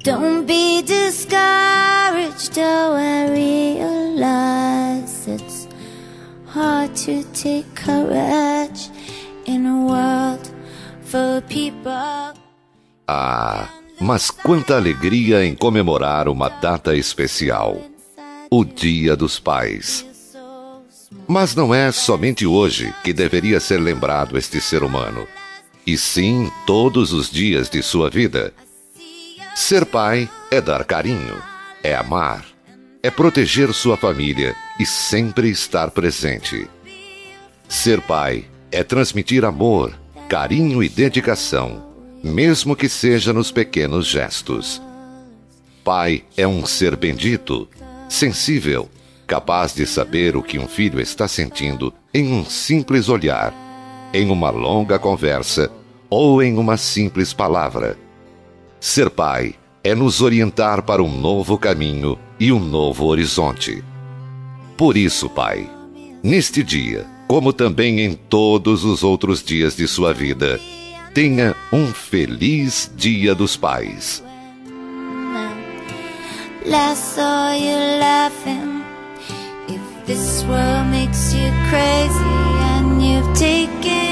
Don't be discouraged, though I realize it's hard to take courage in a world full of people. Ah, mas quanta alegria em comemorar uma data especial, o Dia dos Pais. Mas não é somente hoje que deveria ser lembrado este ser humano, e sim todos os dias de sua vida. Ser pai é dar carinho, é amar, é proteger sua família e sempre estar presente. Ser pai é transmitir amor, carinho e dedicação, mesmo que seja nos pequenos gestos. Pai é um ser bendito, sensível, capaz de saber o que um filho está sentindo em um simples olhar, em uma longa conversa ou em uma simples palavra. Ser pai é nos orientar para um novo caminho e um novo horizonte. Por isso, pai, neste dia, como também em todos os outros dias de sua vida, tenha um feliz Dia dos Pais. Last saw you laughing. If this world makes you crazy and you've taken